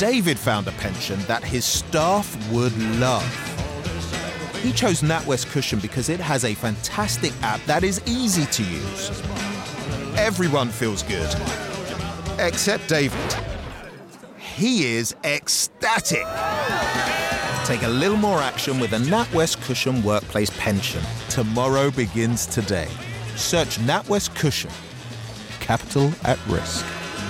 David found a pension that his staff would love. He chose NatWest Cushion because it has a fantastic app that is easy to use. Everyone feels good, except David. He is ecstatic. Take a little more action with a NatWest Cushion workplace pension. Tomorrow begins today. Search NatWest Cushion. Capital at risk.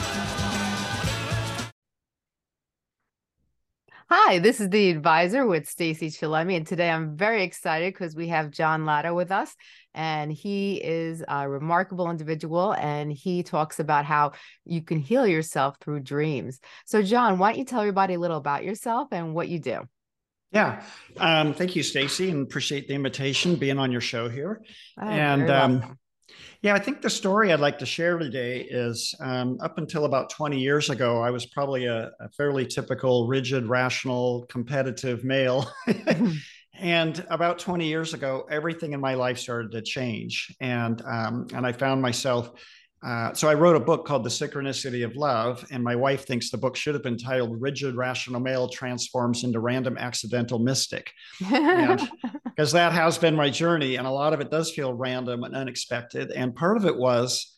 Hi, this is The Advisor with Stacey Chillemi, and today I'm very excited because we have John Latto with us, and he is a remarkable individual, and he talks about how you can heal yourself through dreams. So, John, why don't you tell everybody a little about yourself and what you do? Yeah. Thank you, Stacey, and appreciate the invitation, being on your show here. Oh, very welcome. Yeah, I think the story I'd like to share today is up until about 20 years ago, I was probably a fairly typical, rigid, rational, competitive male. And about 20 years ago, everything in my life started to change. And I found myself, so I wrote a book called The Synchronicity of Love. And my wife thinks the book should have been titled Rigid, Rational Male Transforms into Random Accidental Mystic. Because that has been my journey. And a lot of it does feel random and unexpected. And part of it was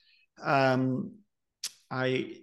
I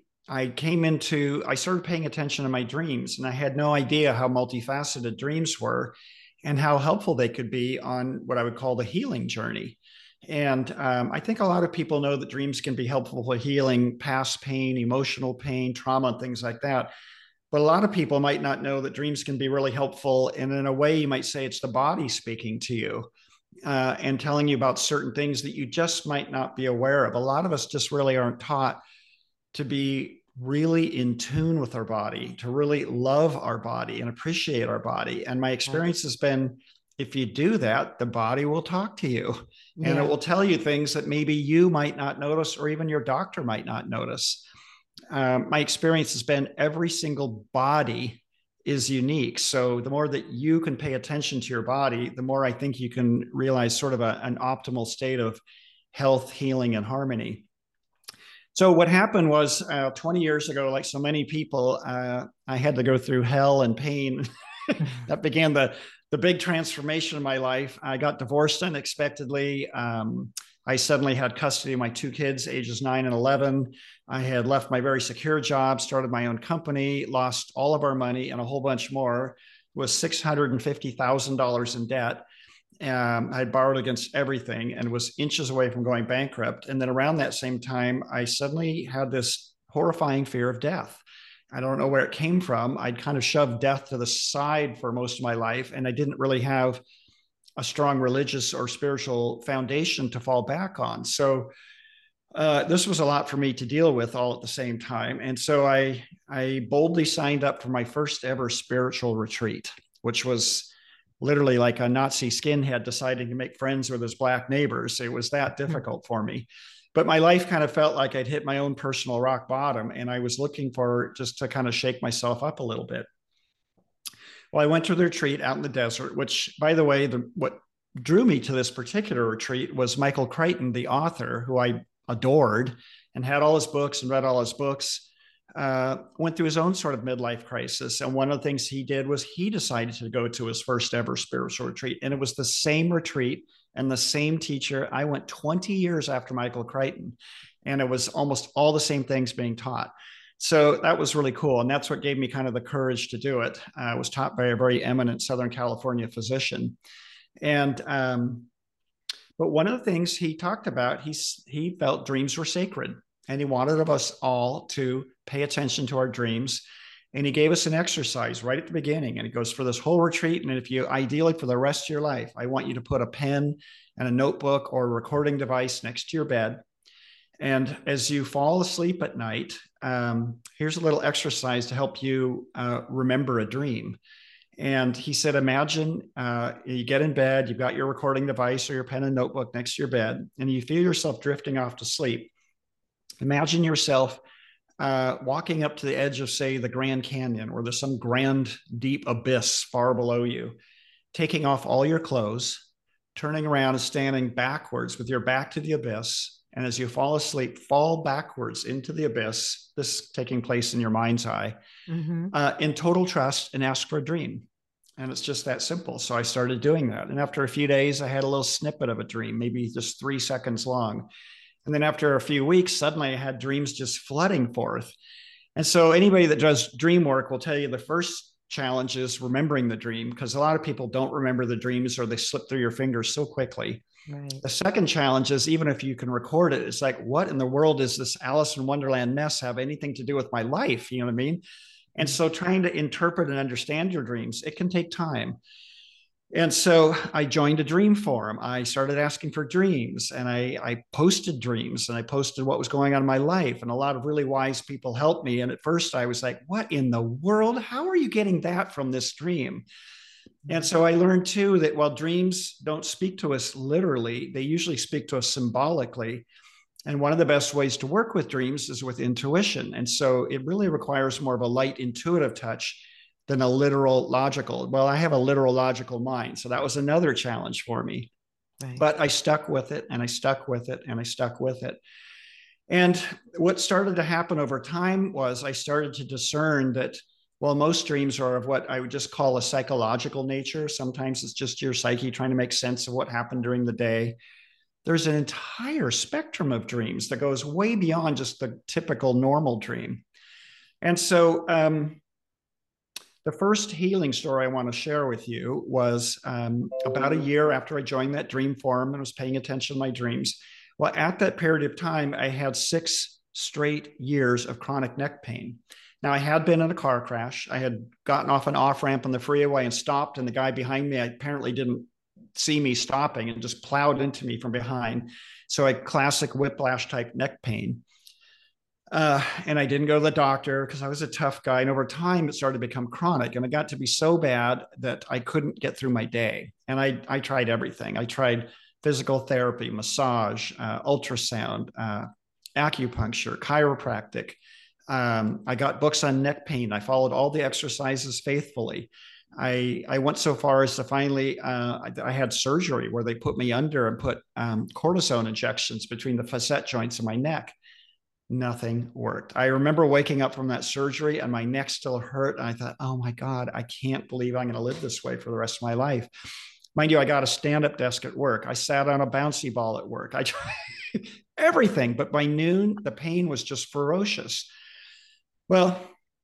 started paying attention to my dreams. And I had no idea how multifaceted dreams were and how helpful they could be on what I would call the healing journey. And I think a lot of people know that dreams can be helpful for healing past pain, emotional pain, trauma, and things like that. But a lot of people might not know that dreams can be really helpful. And in a way, you might say it's the body speaking to you and telling you about certain things that you just might not be aware of. A lot of us just really aren't taught to be really in tune with our body, to really love our body and appreciate our body. And my experience has been, if you do that, the body will talk to you and it will tell you things that maybe you might not notice or even your doctor might not notice. My experience has been every single body is unique. So the more that you can pay attention to your body, the more I think you can realize sort of an optimal state of health, healing, and harmony. So what happened was 20 years ago, like so many people, I had to go through hell and pain. That began the big transformation in my life. I got divorced unexpectedly. I suddenly had custody of my two kids, ages 9 and 11. I had left my very secure job, started my own company, lost all of our money and a whole bunch more, was $650,000 in debt. I had borrowed against everything and was inches away from going bankrupt. And then around that same time, I suddenly had this horrifying fear of death. I don't know where it came from. I'd kind of shoved death to the side for most of my life, and I didn't really have a strong religious or spiritual foundation to fall back on. So this was a lot for me to deal with all at the same time. And so I boldly signed up for my first ever spiritual retreat, which was literally like a Nazi skinhead deciding to make friends with his black neighbors. It was that difficult for me. But my life kind of felt like I'd hit my own personal rock bottom, and I was looking for just to kind of shake myself up a little bit. Well, I went to the retreat out in the desert, which, by the way, what drew me to this particular retreat was Michael Crichton, the author, who I adored and had all his books and read all his books, went through his own sort of midlife crisis. And one of the things he did was he decided to go to his first ever spiritual retreat. And it was the same retreat and the same teacher. I went 20 years after Michael Crichton, and it was almost all the same things being taught. So that was really cool. And that's what gave me kind of the courage to do it. I was taught by a very eminent Southern California physician. And, but one of the things he talked about, he felt dreams were sacred, and he wanted of us all to pay attention to our dreams. And he gave us an exercise right at the beginning. And it goes for this whole retreat. And if you ideally for the rest of your life, I want you to put a pen and a notebook or a recording device next to your bed. And as you fall asleep at night, here's a little exercise to help you remember a dream. And he said, imagine you get in bed, you've got your recording device or your pen and notebook next to your bed, and you feel yourself drifting off to sleep. Imagine yourself walking up to the edge of, say, the Grand Canyon, or there's some grand, deep abyss far below you, taking off all your clothes, turning around and standing backwards with your back to the abyss, And as you fall asleep, fall backwards into the abyss, this taking place in your mind's eye, in total trust, and ask for a dream. And it's just that simple. So I started doing that. And after a few days, I had a little snippet of a dream, maybe just 3 seconds long. And then after a few weeks, suddenly I had dreams just flooding forth. And so anybody that does dream work will tell you the first challenge is remembering the dream, because a lot of people don't remember the dreams, or they slip through your fingers so quickly. Right. The second challenge is, even if you can record it, it's like, what in the world does this Alice in Wonderland mess have anything to do with my life? You know what I mean? And so trying to interpret and understand your dreams, it can take time. And so I joined a dream forum. I started asking for dreams, and I posted dreams, and I posted what was going on in my life. And a lot of really wise people helped me. And at first I was like, what in the world? How are you getting that from this dream? And so I learned too that while dreams don't speak to us literally, they usually speak to us symbolically. And one of the best ways to work with dreams is with intuition. And so it really requires more of a light intuitive touch than a literal logical. Well, I have a literal logical mind. So that was another challenge for me. Right. But I stuck with it, and I stuck with it, and I stuck with it. And what started to happen over time was I started to discern that, well, most dreams are of what I would just call a psychological nature. Sometimes it's just your psyche trying to make sense of what happened during the day. There's an entire spectrum of dreams that goes way beyond just the typical normal dream. And so the first healing story I want to share with you was about a year after I joined that dream forum and was paying attention to my dreams. Well, at that period of time, I had 6 straight years of chronic neck pain. Now, I had been in a car crash. I had gotten off an off-ramp on the freeway and stopped, and the guy behind me apparently didn't see me stopping and just plowed into me from behind. So I had classic whiplash type neck pain. And I didn't go to the doctor because I was a tough guy. And over time, it started to become chronic. And it got to be so bad that I couldn't get through my day. And I tried everything. I tried physical therapy, massage, ultrasound, acupuncture, chiropractic. I got books on neck pain. I followed all the exercises faithfully. I went so far as to finally, I had surgery where they put me under and put cortisone injections between the facet joints of my neck. Nothing worked. I remember waking up from that surgery and my neck still hurt. And I thought, oh my God, I can't believe I'm going to live this way for the rest of my life. Mind you, I got a stand-up desk at work. I sat on a bouncy ball at work. I tried everything, but by noon, the pain was just ferocious. Well,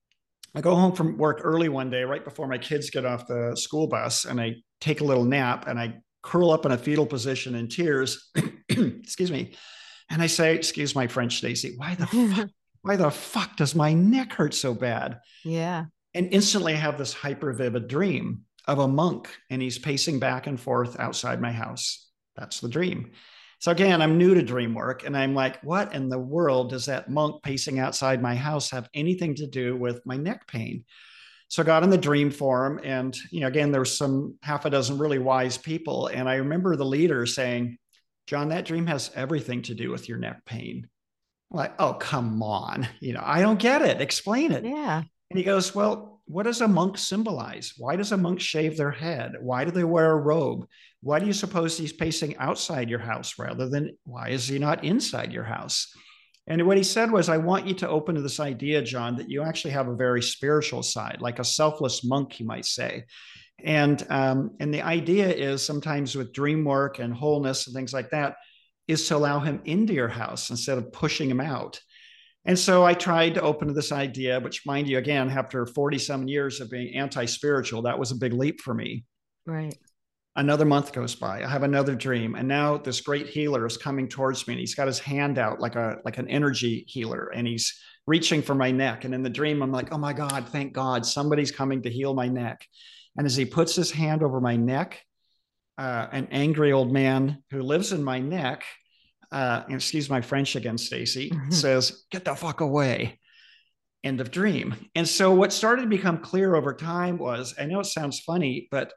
I go home from work early one day, right before my kids get off the school bus, and I take a little nap, and I curl up in a fetal position in tears. Excuse me. And I say, excuse my French, Stacey, why the fuck does my neck hurt so bad? Yeah. And instantly I have this hyper vivid dream of a monk, and he's pacing back and forth outside my house. That's the dream. So again, I'm new to dream work, and I'm like, what in the world does that monk pacing outside my house have anything to do with my neck pain? So I got in the dream forum, and again, there was some half a dozen really wise people. And I remember the leader saying, John, that dream has everything to do with your neck pain. I'm like, oh, come on. I don't get it. Explain it. Yeah. And he goes, well, what does a monk symbolize? Why does a monk shave their head? Why do they wear a robe? Why do you suppose he's pacing outside your house rather than why is he not inside your house? And what he said was, I want you to open to this idea, John, that you actually have a very spiritual side, like a selfless monk, you might say. And the idea is sometimes with dream work and wholeness and things like that is to allow him into your house instead of pushing him out. And so I tried to open to this idea, which, mind you, again, after 40-some years of being anti-spiritual, that was a big leap for me. Right. Another month goes by. I have another dream. And now this great healer is coming towards me, and he's got his hand out like an energy healer, and he's reaching for my neck. And in the dream, I'm like, oh my God, thank God, somebody's coming to heal my neck. And as he puts his hand over my neck, an angry old man who lives in my neck, and excuse my French again, Stacey, says, get the fuck away. End of dream. And so what started to become clear over time was, I know it sounds funny, but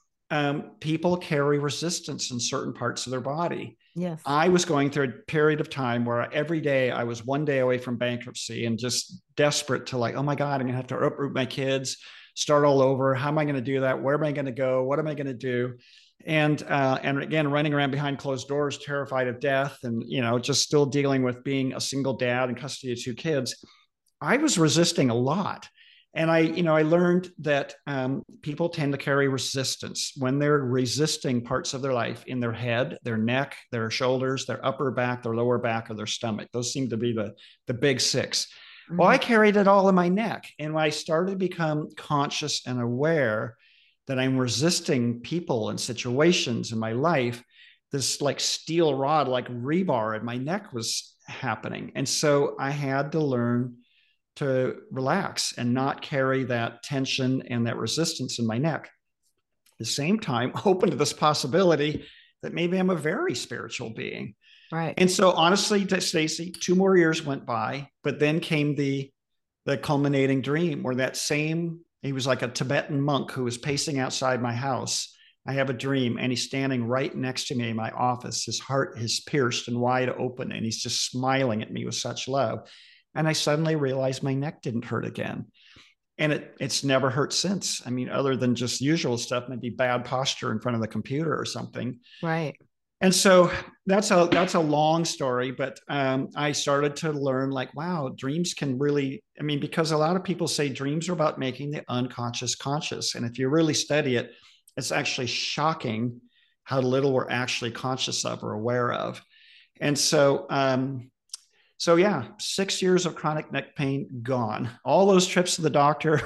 people carry resistance in certain parts of their body. Yes. I was going through a period of time where every day I was one day away from bankruptcy and just desperate to like, oh my God, I'm going to have to uproot my kids, start all over. How am I going to do that? Where am I going to go? What am I going to do? And again, running around behind closed doors, terrified of death, and just still dealing with being a single dad and custody of 2 kids. I was resisting a lot. And I learned that people tend to carry resistance when they're resisting parts of their life in their head, their neck, their shoulders, their upper back, their lower back, or their stomach. Those seem to be the big 6. Mm-hmm. Well, I carried it all in my neck. And when I started to become conscious and aware that I'm resisting people and situations in my life, this like steel rod, like rebar in my neck was happening. And so I had to learn to relax and not carry that tension and that resistance in my neck. At the same time, open to this possibility that maybe I'm a very spiritual being. Right. And so honestly, Stacey, 2 more years went by, but then came the culminating dream where he was like a Tibetan monk who was pacing outside my house. I have a dream and he's standing right next to me in my office. His heart is pierced and wide open, and he's just smiling at me with such love. And I suddenly realized my neck didn't hurt again. And it's never hurt since. I mean, other than just usual stuff, maybe bad posture in front of the computer or something. Right. And so that's a long story, but I started to learn like, wow, dreams can really, because a lot of people say dreams are about making the unconscious conscious. And if you really study it, it's actually shocking how little we're actually conscious of or aware of. And so, yeah, 6 years of chronic neck pain gone. All those trips to the doctor,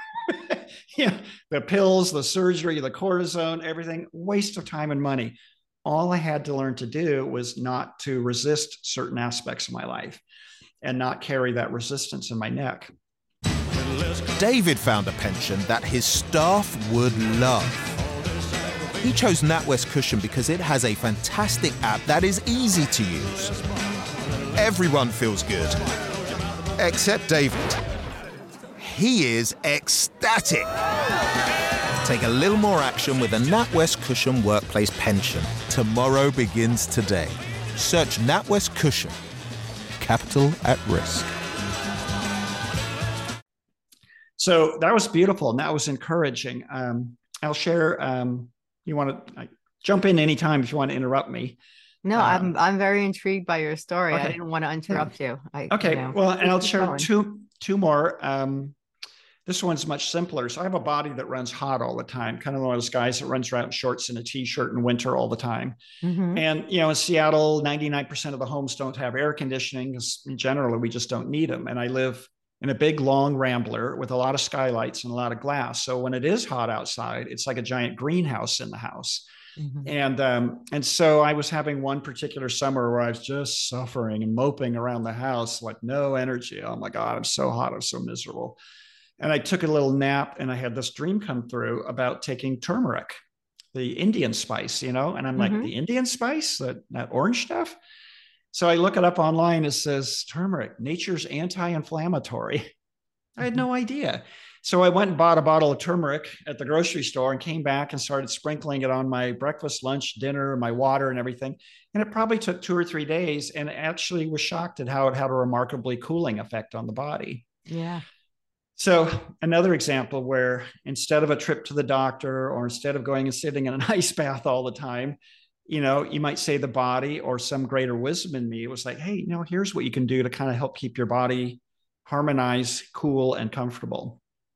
the pills, the surgery, the cortisone, everything, waste of time and money. All I had to learn to do was not to resist certain aspects of my life and not carry that resistance in my neck. David found a pension that his staff would love. He chose NatWest Cushion because it has a fantastic app that is easy to use. Everyone feels good, except David. He is ecstatic. Take a little more action with a NatWest Cushion workplace pension. Tomorrow begins today. Search NatWest Cushion. Capital at risk. So that was beautiful and that was encouraging. I'll share. You want to jump in anytime if you want to interrupt me. No, I'm very intrigued by your story. Okay. I didn't want to interrupt you. Well, and I'll share two more. This one's much simpler. So I have a body that runs hot all the time, kind of one of those guys that runs around in shorts and a t-shirt in winter all the time. Mm-hmm. And, in Seattle, 99% of the homes don't have air conditioning because generally we just don't need them. And I live in a big, long rambler with a lot of skylights and a lot of glass. So when it is hot outside, it's like a giant greenhouse in the house. Mm-hmm. And so I was having one particular summer where I was just suffering and moping around the house, like no energy. Oh my God, I'm so hot. I'm so miserable. And I took a little nap and I had this dream come through about taking turmeric, the Indian spice, and I'm like, the Indian spice, that orange stuff. So I look it up online. It says turmeric, nature's anti-inflammatory. I had no idea. So I went and bought a bottle of turmeric at the grocery store and came back and started sprinkling it on my breakfast, lunch, dinner, my water and everything. And it probably took 2 or 3 days and actually was shocked at how it had a remarkably cooling effect on the body. Yeah. So another example where instead of a trip to the doctor or instead of going and sitting in an ice bath all the time, you might say the body or some greater wisdom in me, it was like, hey, here's what you can do to kind of help keep your body harmonized, cool, and comfortable.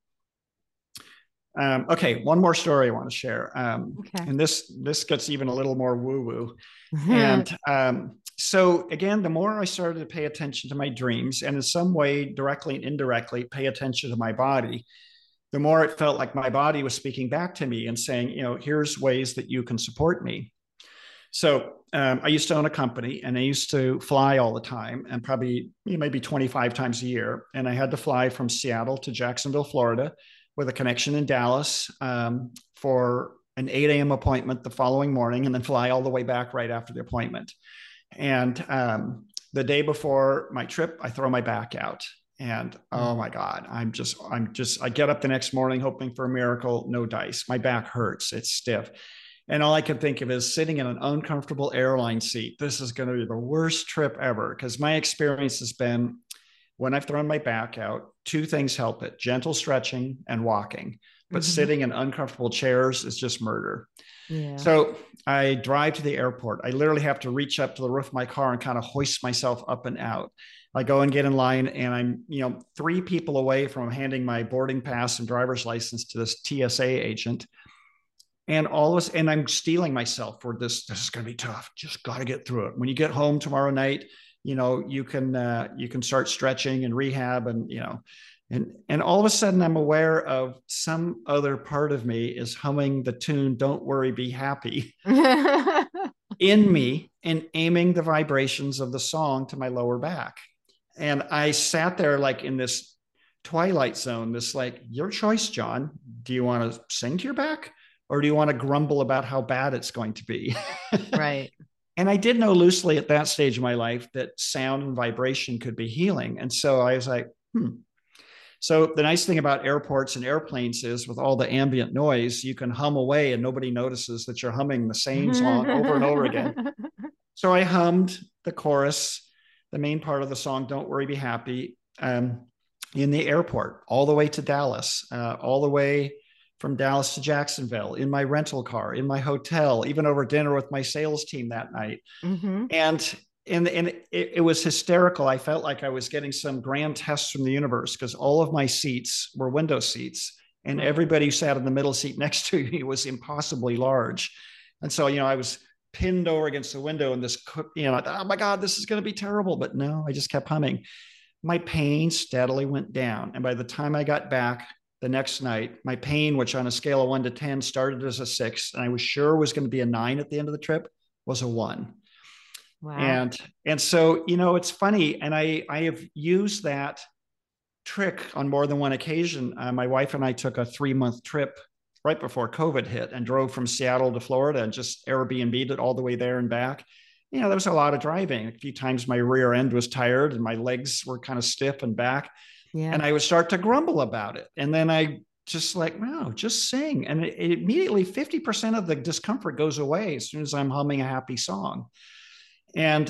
Okay, one more story I want to share. And this gets even a little more woo-woo. And so again, the more I started to pay attention to my dreams and in some way, directly and indirectly, pay attention to my body, the more it felt like my body was speaking back to me and saying, here's ways that you can support me. So I used to own a company and I used to fly all the time and probably maybe 25 times a year. And I had to fly from Seattle to Jacksonville, Florida, with a connection in Dallas for an 8 a.m. appointment the following morning, and then fly all the way back right after the appointment. And the day before my trip, I throw my back out. And oh my God, I get up the next morning hoping for a miracle, no dice. My back hurts, it's stiff. And all I could think of is sitting in an uncomfortable airline seat. This is going to be the worst trip ever. Because my experience has been when I've thrown my back out, two things help it: gentle stretching and walking. But Mm-hmm. sitting in uncomfortable chairs is just murder. Yeah. So I drive to the airport. I literally have to reach up to the roof of my car and kind of hoist myself up and out. I go and get in line, and I'm, 3 people away from handing my boarding pass and driver's license to this TSA agent. And and I'm stealing myself for this. This is going to be tough. Just got to get through it. When you get home tomorrow night, you can start stretching and rehab, and all of a sudden I'm aware of some other part of me is humming the tune "Don't Worry, Be Happy" in me and aiming the vibrations of the song to my lower back. And I sat there like in this twilight zone, this like, your choice, John. Do you want to sing to your back, or do you want to grumble about how bad it's going to be? Right. And I did know loosely at that stage of my life that sound and vibration could be healing. And so I was like, So the nice thing about airports and airplanes is, with all the ambient noise, you can hum away and nobody notices that you're humming the same song over and over again. So I hummed the chorus, the main part of the song, "Don't Worry, Be Happy," in the airport, all the way to Dallas, all the way from Dallas to Jacksonville, in my rental car, in my hotel, even over dinner with my sales team that night. Mm-hmm. And it was hysterical. I felt like I was getting some grand test from the universe, because all of my seats were window seats, and everybody who sat in the middle seat next to me was impossibly large. And so, I was pinned over against the window, and this, oh my God, this is going to be terrible. But no, I just kept humming. My pain steadily went down. And by the time I got back the next night, my pain, which on a scale of 1 to 10 started as a 6, and I was sure was going to be a 9 at the end of the trip, was a 1. Wow. And so, it's funny. And I have used that trick on more than one occasion. My wife and I took a 3-month trip right before COVID hit and drove from Seattle to Florida and just Airbnb'd it all the way there and back. There was a lot of driving. A few times my rear end was tired and my legs were kind of stiff and back. Yeah. And I would start to grumble about it. And then I just like, no, just sing. And it immediately 50% of the discomfort goes away as soon as I'm humming a happy song. And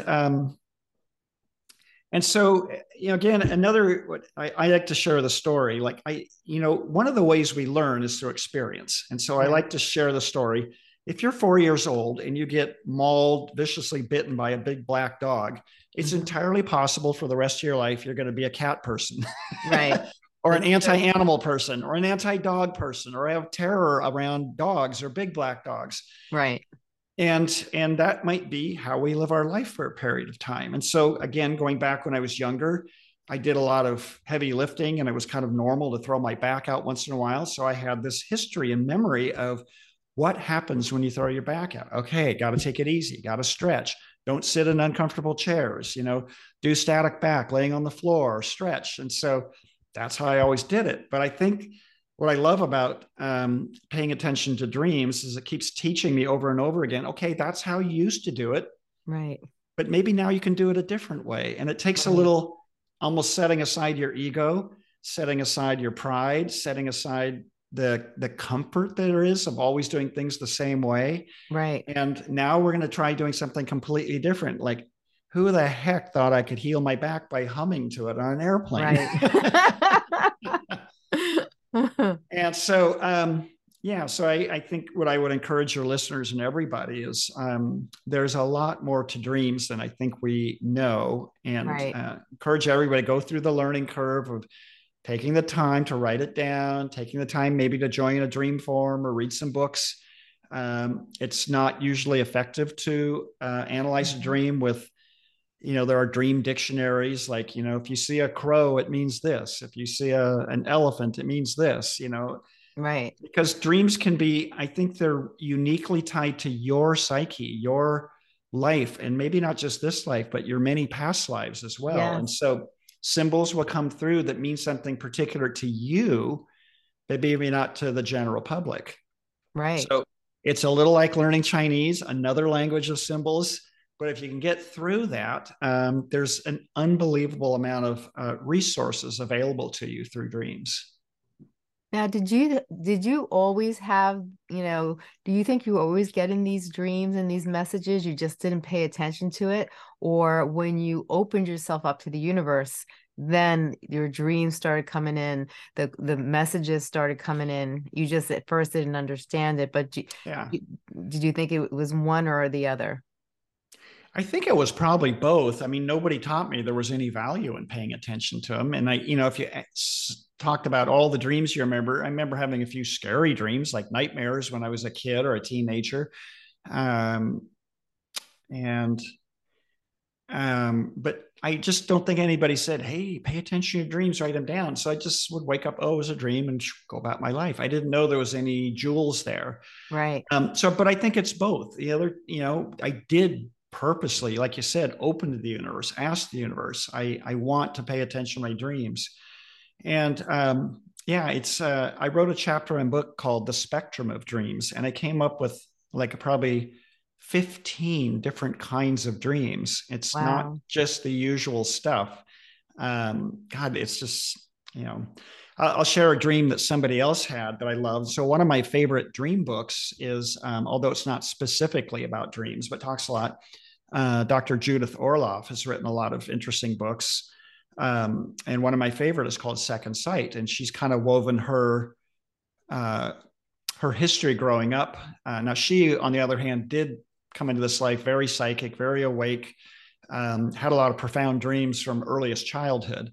so, again, I like to share the story. Like one of the ways we learn is through experience. And so I like to share the story. If you're 4 years old and you get mauled, viciously bitten by a big black dog, it's entirely possible for the rest of your life you're going to be a cat person. Right. Or an anti-animal person, or an anti-dog person, or have terror around dogs or big black dogs. Right. And that might be how we live our life for a period of time. And so, again, going back when I was younger, I did a lot of heavy lifting, and it was kind of normal to throw my back out once in a while. So I had this history and memory of what happens when you throw your back out. Okay, got to take it easy, got to stretch. Don't sit in uncomfortable chairs, do static back, laying on the floor, stretch. And so that's how I always did it. But I think what I love about paying attention to dreams is it keeps teaching me over and over again, okay, that's how you used to do it. Right. But maybe now you can do it a different way. And it takes a little almost setting aside your ego, setting aside your pride, setting aside the comfort that there is of always doing things the same way. Right. And now we're going to try doing something completely different. Like, who the heck thought I could heal my back by humming to it on an airplane? Right. And so, so I think what I would encourage your listeners and everybody is there's a lot more to dreams than I think we know. And encourage everybody to go through the learning curve of taking the time to write it down, taking the time maybe to join a dream forum or read some books. It's not usually effective to analyze a dream with, there are dream dictionaries. Like, if you see a crow, it means this. If you see an elephant, it means this, Right. Because dreams can be, I think they're uniquely tied to your psyche, your life, and maybe not just this life, but your many past lives as well. Yes. And so symbols will come through that mean something particular to you, but maybe not to the general public. Right. So it's a little like learning Chinese, another language of symbols. But if you can get through that, there's an unbelievable amount of resources available to you through dreams. Now, did you always have, do you think you were always getting these dreams and these messages? You just didn't pay attention to it? Or when you opened yourself up to the universe, then your dreams started coming in, the messages started coming in. You just at first didn't understand it, but Yeah. did you think it was one or the other? I think it was probably both. I mean, nobody taught me there was any value in paying attention to them. And if you talked about all the dreams you remember, I remember having a few scary dreams, like nightmares when I was a kid or a teenager. Um, and but I just don't think anybody said, "Hey, pay attention to your dreams, write them down." So I just would wake up, oh, it was a dream, and go about my life. I didn't know there was any jewels there. Right. But I think it's both. The other, I did purposely, like you said, open to the universe, ask the universe. I want to pay attention to my dreams, and it's. I wrote a chapter in a book called "The Spectrum of Dreams," and I came up with like probably 15 different kinds of dreams. It's not Wow. just the usual stuff. God, it's just, I'll share a dream that somebody else had that I love. So one of my favorite dream books is, although it's not specifically about dreams, but talks a lot. Dr. Judith Orloff has written a lot of interesting books. And one of my favorite is called Second Sight. And she's kind of woven her history growing up. Now, she, on the other hand, did come into this life very psychic, very awake, had a lot of profound dreams from earliest childhood.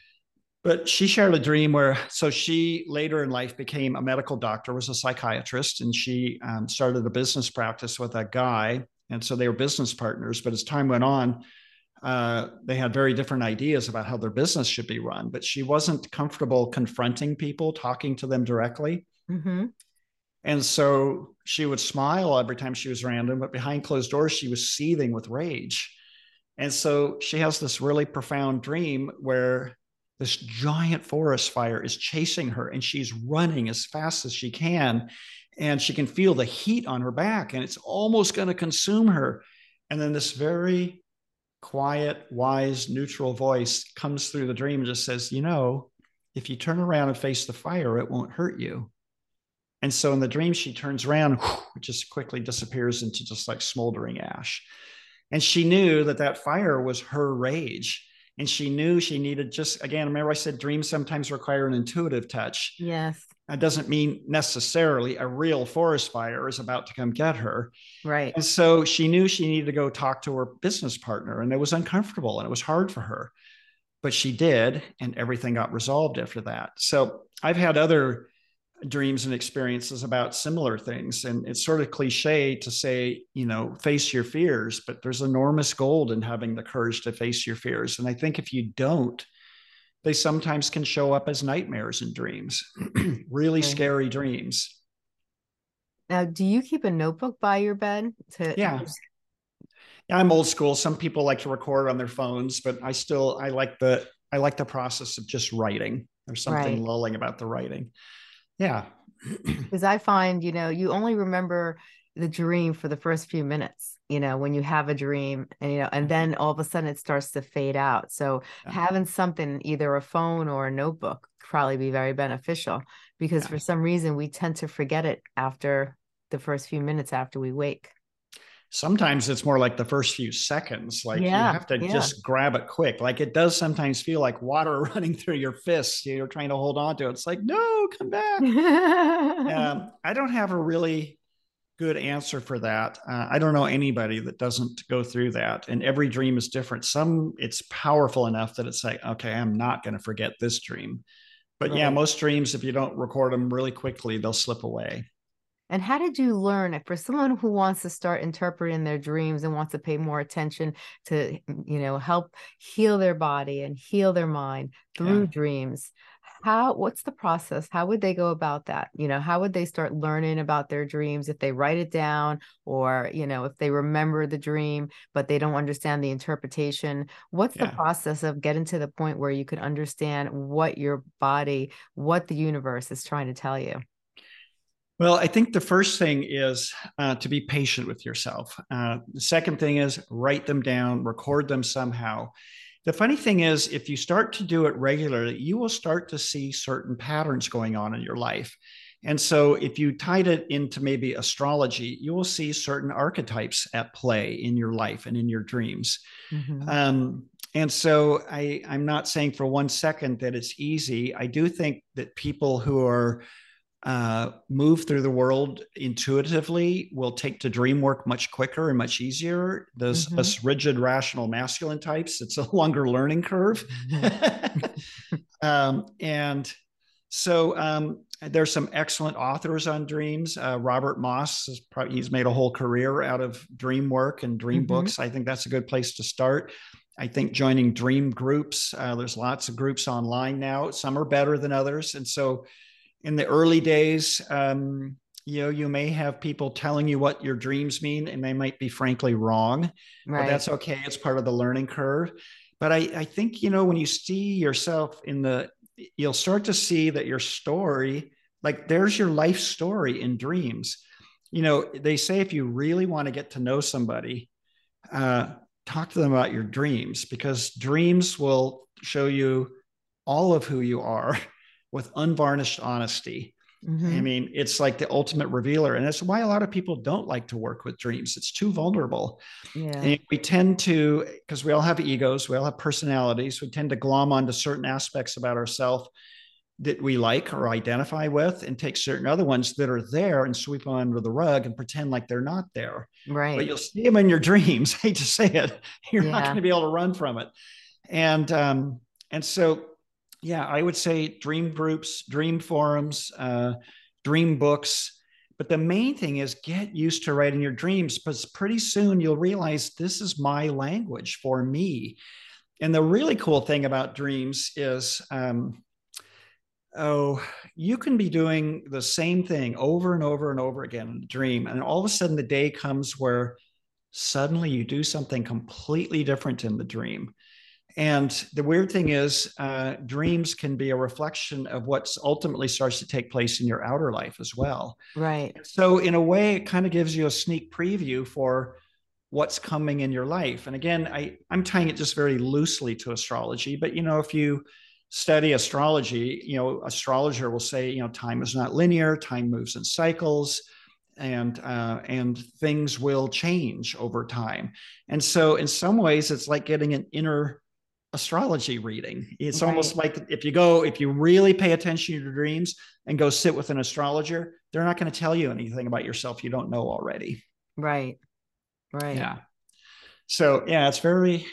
But she shared a dream so she later in life became a medical doctor, was a psychiatrist, and she started a business practice with a guy. And so they were business partners. But as time went on, they had very different ideas about how their business should be run. But she wasn't comfortable confronting people, talking to them directly. Mm-hmm. And so she would smile every time she was around him, but behind closed doors, she was seething with rage. And so she has this really profound dream where this giant forest fire is chasing her and she's running as fast as she can. And she can feel the heat on her back and it's almost going to consume her. And then this very quiet, wise, neutral voice comes through the dream and just says, if you turn around and face the fire, it won't hurt you. And so in the dream, she turns around, it just quickly disappears into just like smoldering ash. And she knew that fire was her rage. And she knew she needed again, remember I said dreams sometimes require an intuitive touch. Yes. That doesn't mean necessarily a real forest fire is about to come get her. Right. And so she knew she needed to go talk to her business partner. And it was uncomfortable and it was hard for her. But she did, and everything got resolved after that. So I've had other dreams and experiences about similar things. And it's sort of cliche to say, face your fears, but there's enormous gold in having the courage to face your fears. And I think if you don't, they sometimes can show up as nightmares and dreams, really scary dreams. Now, do you keep a notebook by your bed? Yeah. I'm old school. Some people like to record on their phones, but I like the process of just writing. There's something lulling about the writing. Yeah. Because I find, you only remember the dream for the first few minutes, when you have a dream and then all of a sudden it starts to fade out. So having something, either a phone or a notebook, probably be very beneficial because for some reason we tend to forget it after the first few minutes after we wake. Sometimes it's more like the first few seconds. Like you have to just grab it quick. Like it does sometimes feel like water running through your fists. You're trying to hold on to it. It's like, no, come back. I don't have a really good answer for that. I don't know anybody that doesn't go through that. And every dream is different. Some, it's powerful enough that it's like, okay, I'm not going to forget this dream. But most dreams, if you don't record them really quickly, they'll slip away. And how did you learn it for someone who wants to start interpreting their dreams and wants to pay more attention to, help heal their body and heal their mind through dreams? What's the process? How would they go about that? How would they start learning about their dreams if they write it down or, if they remember the dream, but they don't understand the interpretation? What's the process of getting to the point where you can understand what your body, what the universe is trying to tell you? Well, I think the first thing is to be patient with yourself. The second thing is write them down, record them somehow. The funny thing is, if you start to do it regularly, you will start to see certain patterns going on in your life. And so if you tied it into maybe astrology, you will see certain archetypes at play in your life and in your dreams. Mm-hmm. And so I'm not saying for one second that it's easy. I do think that people who are move through the world intuitively will take to dream work much quicker and much easier. Those Mm-hmm. us rigid, rational, masculine types, it's a longer learning curve. And so there's some excellent authors on dreams. Robert Moss he's made a whole career out of dream work and dream books. I think that's a good place to start. I think joining dream groups, there's lots of groups online now. Some are better than others. And so in the early days, you may have people telling you what your dreams mean, and they might be frankly wrong, but that's okay. It's part of the learning curve. But I think, when you see yourself you'll start to see that your story, like there's your life story in dreams. They say if you really want to get to know somebody, talk to them about your dreams, because dreams will show you all of who you are with unvarnished honesty. I mean, it's like the ultimate revealer. And that's why a lot of people don't like to work with dreams. It's too vulnerable. Yeah. And we tend to, because we all have egos, we all have personalities, we tend to glom onto certain aspects about ourselves that we like or identify with, and take certain other ones that are there and sweep them under the rug and pretend like they're not there. Right. But you'll see them in your dreams. I hate to say it. You're not going to be able to run from it. And so, yeah, I would say dream groups, dream forums, dream books. But the main thing is get used to writing your dreams, because pretty soon you'll realize this is my language for me. And the really cool thing about dreams is, you can be doing the same thing over and over and over again in a dream. And all of a sudden the day comes where suddenly you do something completely different in the dream. And the weird thing is, dreams can be a reflection of what's ultimately starts to take place in your outer life as well. Right. So in a way, it kind of gives you a sneak preview for what's coming in your life. And again, I'm tying it just very loosely to astrology, but if you study astrology, astrologer will say, time is not linear, time moves in cycles, and things will change over time. And so in some ways, it's like getting an inner astrology reading. It's almost like if you really pay attention to your dreams and go sit with an astrologer, they're not going to tell you anything about yourself you don't know already. Right. Yeah. So yeah, it's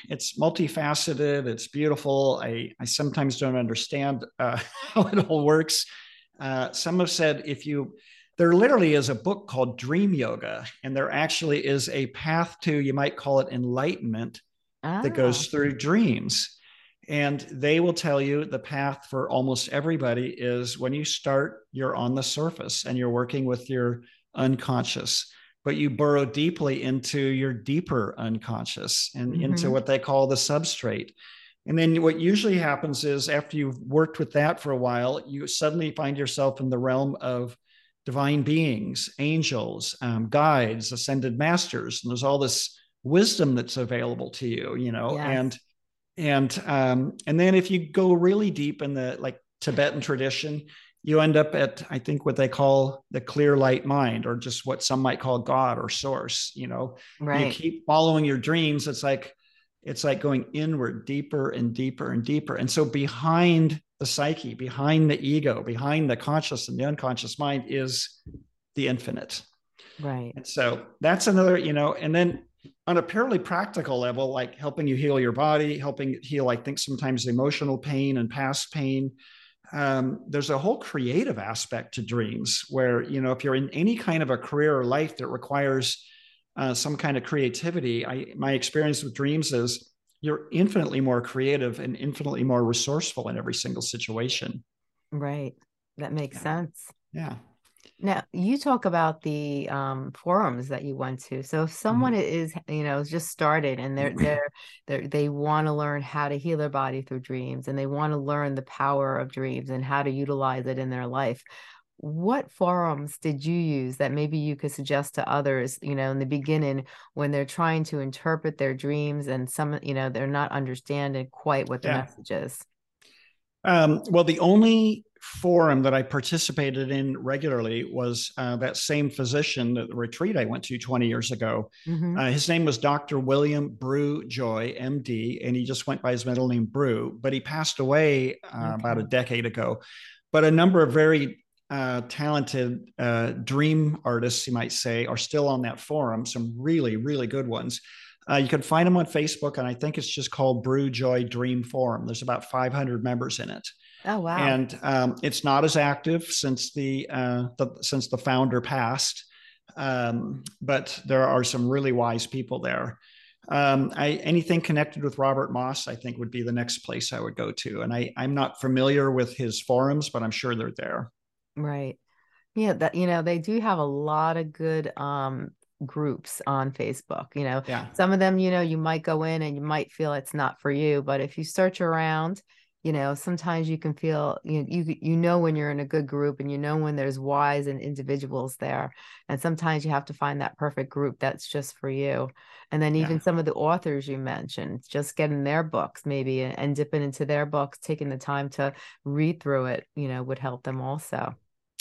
multifaceted. It's beautiful. I sometimes don't understand how it all works. Some have said there literally is a book called Dream Yoga, and there actually is a path to, you might call it enlightenment, that goes through dreams. And they will tell you the path for almost everybody is, when you start, you're on the surface and you're working with your unconscious, but you burrow deeply into your deeper unconscious and into what they call the substrate. And then what usually happens is, after you've worked with that for a while, you suddenly find yourself in the realm of divine beings, angels, guides, ascended masters. And there's all this wisdom that's available to you, yes. And then if you go really deep in the Tibetan tradition, you end up at, I think, what they call the clear light mind, or just what some might call God or source. Right. You keep following your dreams. It's like going inward, deeper and deeper and deeper. And so behind the psyche, behind the ego, behind the conscious and the unconscious mind is the infinite. Right. And so that's another, and then on a purely practical level, like helping you heal your body, helping heal, I think, sometimes emotional pain and past pain. There's a whole creative aspect to dreams where, if you're in any kind of a career or life that requires some kind of creativity, my experience with dreams is you're infinitely more creative and infinitely more resourceful in every single situation. Right. That makes sense. Yeah. Now, you talk about the forums that you went to. So if someone is, just started and they want to learn how to heal their body through dreams, and they want to learn the power of dreams and how to utilize it in their life, what forums did you use that maybe you could suggest to others, in the beginning, when they're trying to interpret their dreams and they're not understanding quite what the message is? Well, the only forum that I participated in regularly was that same physician at the retreat I went to 20 years ago. Mm-hmm. His name was Dr. William Brew Joy, MD, and he just went by his middle name Brew, but he passed away about a Okay. decade ago. But a number of very talented dream artists, you might say, are still on that forum, some really, really good ones. You can find them on Facebook, and I think it's just called Brew Joy Dream Forum. There's about 500 members in it, Oh, wow. and it's not as active since since the founder passed, but there are some really wise people there. Anything connected with Robert Moss, I think, would be the next place I would go to, and I'm not familiar with his forums, but I'm sure they're there. Right. Yeah, that they do have a lot of good groups on Facebook. Yeah. Some of them, you might go in and you might feel it's not for you, but if you search around, sometimes you can feel you know when you're in a good group, and when there's wise and individuals there. And sometimes you have to find that perfect group that's just for you. And then Yeah. even some of the authors you mentioned, just getting their books maybe and dipping into their books, taking the time to read through it, would help them also.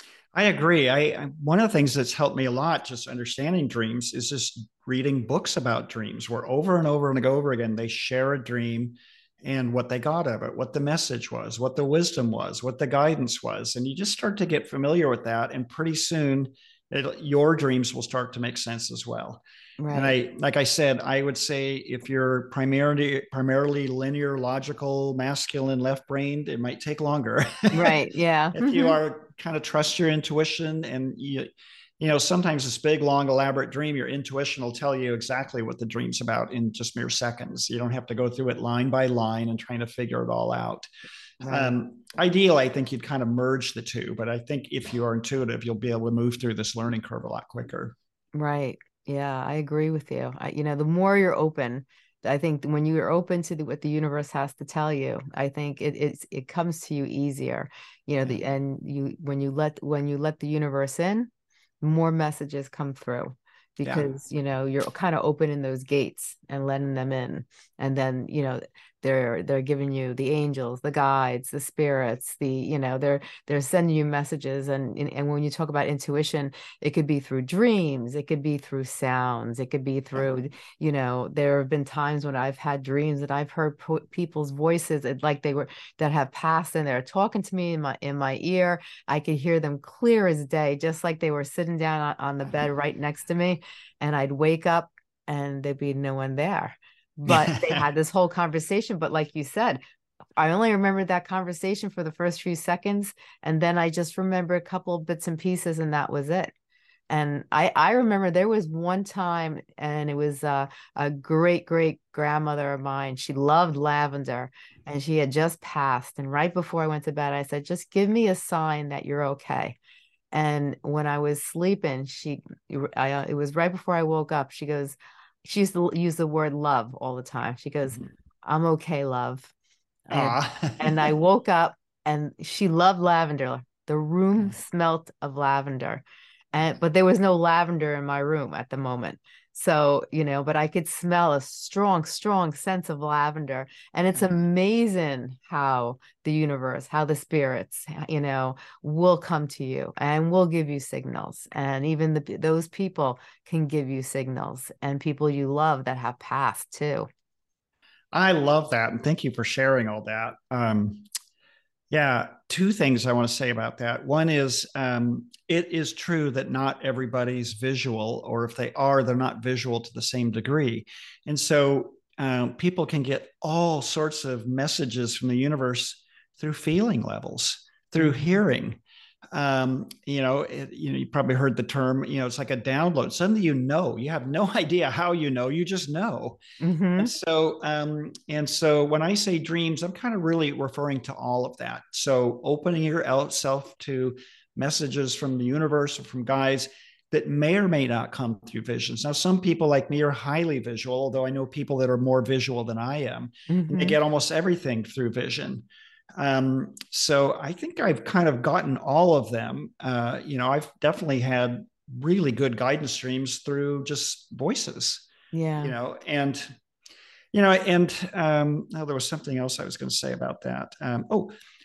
I agree. One of the things that's helped me a lot just understanding dreams is just reading books about dreams where over and over and over again they share a dream and what they got of it, what the message was, what the wisdom was, what the guidance was. And you just start to get familiar with that. And pretty soon your dreams will start to make sense as well. And Right. like I said, I would say if you're primarily linear, logical, masculine, left brained, it might take longer. Right. Yeah. If you are kind of trust your intuition, and sometimes this big, long, elaborate dream, your intuition will tell you exactly what the dream's about in just mere seconds. You don't have to go through it line by line and trying to figure it all out. Right. Ideal, I think you'd kind of merge the two, but I think if you are intuitive, you'll be able to move through this learning curve a lot quicker. Right. Yeah, I agree with you. The more you're open, I think when you're open to what the universe has to tell you, I think it comes to you easier. Yeah. And when you let the universe in, more messages come through Yeah. because you're kind of opening those gates and letting them in. And then they're giving you the angels, the guides, the spirits, they're sending you messages. And when you talk about intuition, it could be through dreams, it could be through sounds, it could be Yeah. through there have been times when I've had dreams that I've heard people's voices, like they were that have passed, and they're talking to me in my ear. I could hear them clear as day, just like they were sitting down on the bed right next to me. And I'd wake up and there'd be no one there. But they had this whole conversation. But like you said, I only remember that conversation for the first few seconds. And then I just remember a couple of bits and pieces, and that was it. And I remember there was one time, and it was a great great grandmother of mine. She loved lavender, and she had just passed. And right before I went to bed, I said, "Just give me a sign that you're okay." And when I was sleeping, it was right before I woke up. She used to use the word love all the time. She goes, "I'm okay, love." And and I woke up, and she loved lavender. The room smelt of lavender. But there was no lavender in my room at the moment. So, but I could smell a strong, strong sense of lavender. And it's amazing how the universe, how the spirits, will come to you and will give you signals. And even those people can give you signals, and people you love that have passed too. I love that. And thank you for sharing all that. Yeah, two things I want to say about that. One is it is true that not everybody's visual, or if they are, they're not visual to the same degree. And so people can get all sorts of messages from the universe through feeling levels, through hearing. You probably heard the term, it's like a download. Suddenly, you have no idea how you just know. Mm-hmm. And so when I say dreams, I'm kind of really referring to all of that. So opening yourself to messages from the universe or from guides that may or may not come through visions. Now, some people like me are highly visual, although I know people that are more visual than I am, and they Mm-hmm. get almost everything through vision. So I think I've kind of gotten all of them. I've definitely had really good guidance streams through just voices, Yeah. and and now there was something else I was going to say about that.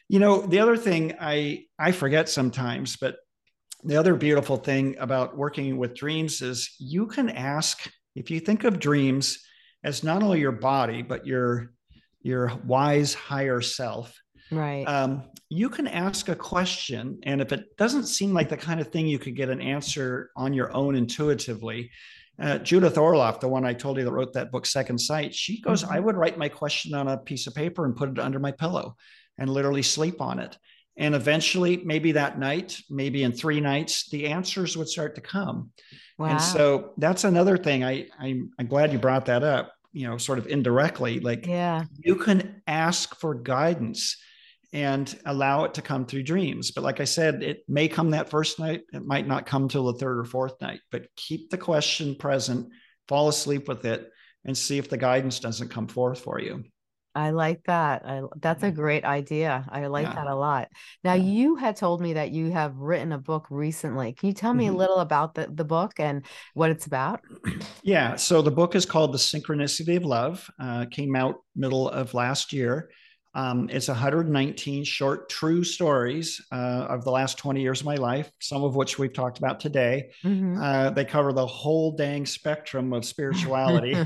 The other thing I forget sometimes, but the other beautiful thing about working with dreams is you can ask, if you think of dreams as not only your body, but your wise higher self, Right. you can ask a question. And if it doesn't seem like the kind of thing you could get an answer on your own intuitively, Judith Orloff, the one I told you that wrote that book, Second Sight, she goes, I would write my question on a piece of paper and put it under my pillow and literally sleep on it. And eventually, maybe that night, maybe in 3 nights, the answers would start to come. Wow. And so that's another thing. I'm glad you brought that up, sort of indirectly. Like, Yeah. you can ask for guidance and allow it to come through dreams. But like I said, it may come that first night. It might not come till the third or fourth night, but keep the question present, fall asleep with it, and see if the guidance doesn't come forth for you. I like that. That's a great idea. I like Yeah. that a lot. Now, Yeah. you had told me that you have written a book recently. Can you tell me a little about the book and what it's about? Yeah. So the book is called The Synchronicity of Love. Came out middle of last year. It's 119 short, true stories of the last 20 years of my life, some of which we've talked about today. They cover the whole dang spectrum of spirituality.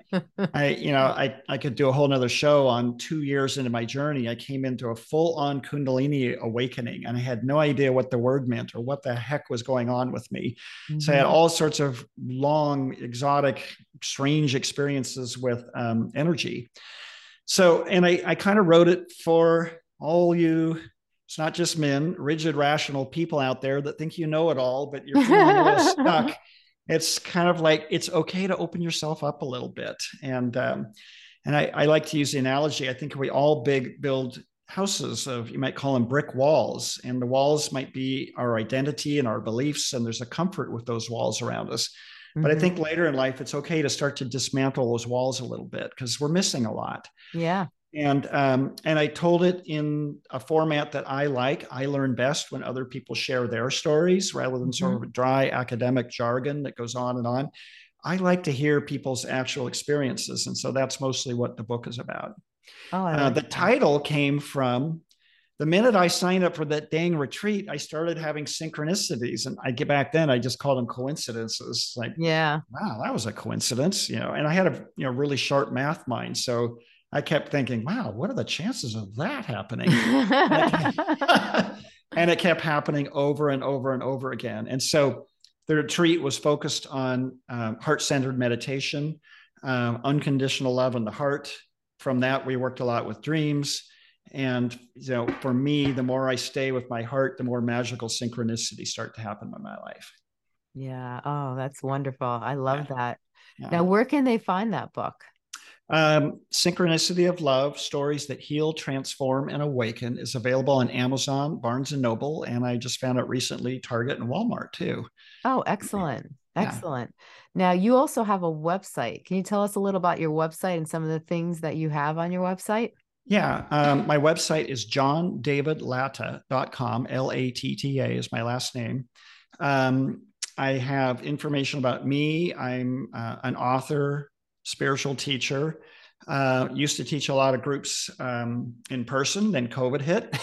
I could do a whole nother show on 2 years into my journey. I came into a full-on Kundalini awakening, and I had no idea what the word meant or what the heck was going on with me. So I had all sorts of long, exotic, strange experiences with energy. So, and I kind of wrote it for all you, it's not just men, rigid, rational people out there that think you know it all, but you're feeling a little stuck. It's kind of like, it's okay to open yourself up a little bit. And I like to use the analogy. I think we all build houses of, you might call them brick walls, and the walls might be our identity and our beliefs. And there's a comfort with those walls around us. But I think later in life, it's okay to start to dismantle those walls a little bit because we're missing a lot. Yeah. And I told it in a format that I like. I learn best when other people share their stories rather than sort of a dry academic jargon that goes on and on. I like to hear people's actual experiences. And so that's mostly what the book is about. Oh, the title came from the minute I signed up for that dang retreat, I started having synchronicities. And back then, I just called them coincidences. Like, yeah, wow, that was a coincidence, and I had a really sharp math mind. So I kept thinking, wow, what are the chances of that happening? And it kept happening over and over and over again. And so the retreat was focused on heart-centered meditation, unconditional love in the heart. From that, we worked a lot with dreams. And for me, the more I stay with my heart, the more magical synchronicities start to happen in my life. Yeah. Oh, that's wonderful. I love that. Yeah. Now, where can they find that book? Synchronicity of Love, Stories That Heal, Transform, and Awaken is available on Amazon, Barnes & Noble, and I just found it recently, Target and Walmart too. Oh, excellent. Excellent. Now, you also have a website. Can you tell us a little about your website and some of the things that you have on your website? Yeah. My website is johndavidlatta.com. Latta is my last name. I have information about me. I'm an author, spiritual teacher. Used to teach a lot of groups in person, then COVID hit.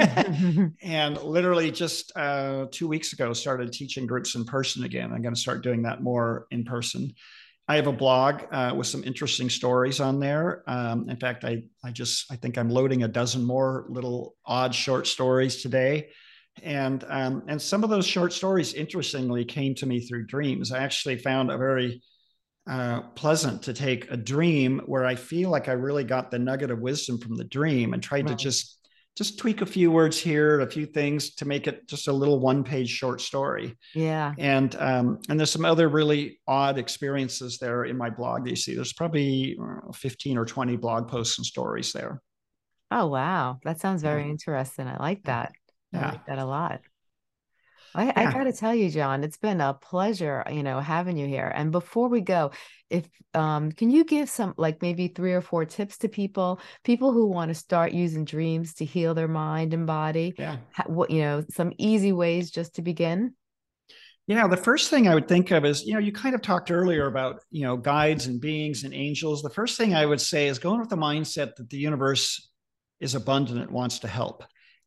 And literally just 2 weeks ago, started teaching groups in person again. I'm going to start doing that more in person. I have a blog with some interesting stories on there. In fact, I think I'm loading a dozen more little odd short stories today. And some of those short stories, interestingly, came to me through dreams. I actually found a very pleasant to take a dream where I feel like I really got the nugget of wisdom from the dream and tried to just tweak a few words here, a few things to make it just a little one-page short story. Yeah. And there's some other really odd experiences there in my blog. You see, there's probably 15 or 20 blog posts and stories there. Oh, wow. That sounds very interesting. I like that. I like that a lot. I got to tell you, John, it's been a pleasure, having you here. And before we go, if can you give some, like maybe 3 or 4 tips to people who want to start using dreams to heal their mind and body? Yeah. What, some easy ways just to begin? Yeah, the first thing I would think of is, you kind of talked earlier about, guides and beings and angels. The first thing I would say is going with the mindset that the universe is abundant and wants to help.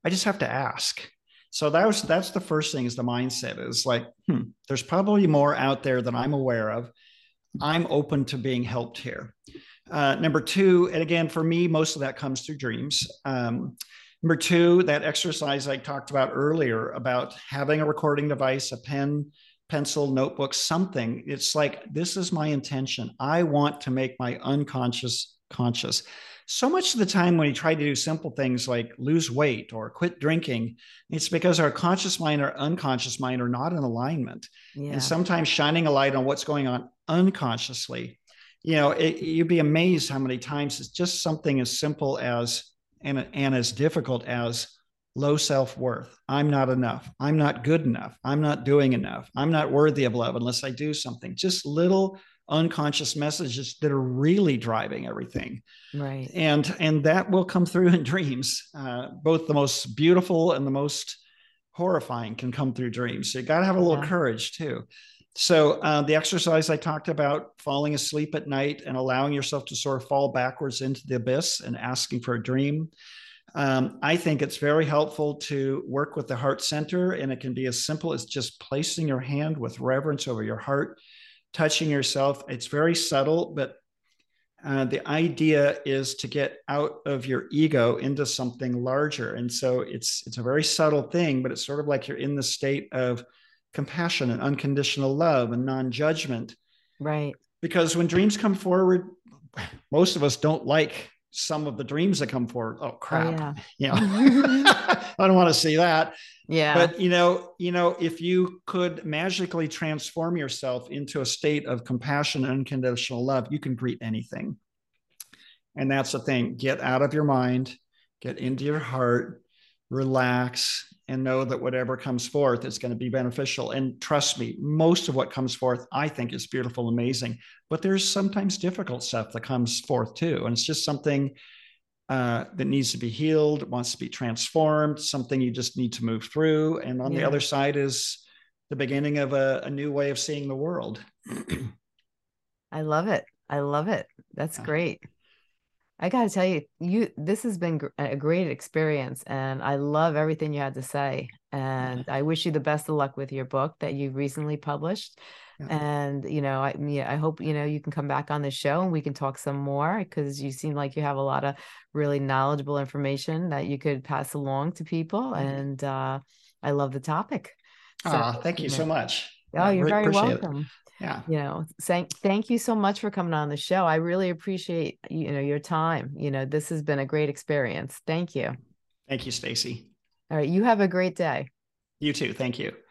I just have to ask. So that's the first thing, is the mindset is like, there's probably more out there than I'm aware of. I'm open to being helped here. Number two, and again, for me, most of that comes through dreams. Number two, that exercise I talked about earlier about having a recording device, a pen, pencil, notebook, something. It's like, this is my intention. I want to make my unconscious conscious. So much of the time when you try to do simple things like lose weight or quit drinking, it's because our conscious mind or unconscious mind are not in alignment. Yeah. And sometimes shining a light on what's going on unconsciously, you'd be amazed how many times it's just something as simple as, and as difficult as, low self-worth. I'm not enough. I'm not good enough. I'm not doing enough. I'm not worthy of love unless I do something. Just little unconscious messages that are really driving everything. Right. And that will come through in dreams. Both the most beautiful and the most horrifying can come through dreams. So you got to have a little courage too. So the exercise I talked about, falling asleep at night and allowing yourself to sort of fall backwards into the abyss and asking for a dream. I think it's very helpful to work with the heart center, and it can be as simple as just placing your hand with reverence over your heart, touching yourself. It's very subtle, but the idea is to get out of your ego into something larger. And so it's a very subtle thing, but it's sort of like you're in the state of compassion and unconditional love and non-judgment. Right. Because when dreams come forward, most of us don't like some of the dreams that come forward. Oh crap. I don't want to see that. Yeah. But if you could magically transform yourself into a state of compassion and unconditional love, you can greet anything. And that's the thing. Get out of your mind, get into your heart, relax, and know that whatever comes forth is going to be beneficial. And trust me, most of what comes forth, I think, is beautiful, amazing. But there's sometimes difficult stuff that comes forth too. And it's just something that needs to be healed, wants to be transformed, something you just need to move through. And on the other side is the beginning of a new way of seeing the world. I love it. I love it. That's great. I got to tell you, this has been a great experience, and I love everything you had to say. And I wish you the best of luck with your book that you recently published. And, I hope, you can come back on the show and we can talk some more, because you seem like you have a lot of really knowledgeable information that you could pass along to people. And I love the topic. So, thank you so much. Oh, you're very welcome. It. Yeah. Thank you so much for coming on the show. I really appreciate, your time. This has been a great experience. Thank you. Thank you, Stacy. All right. You have a great day. You too. Thank you.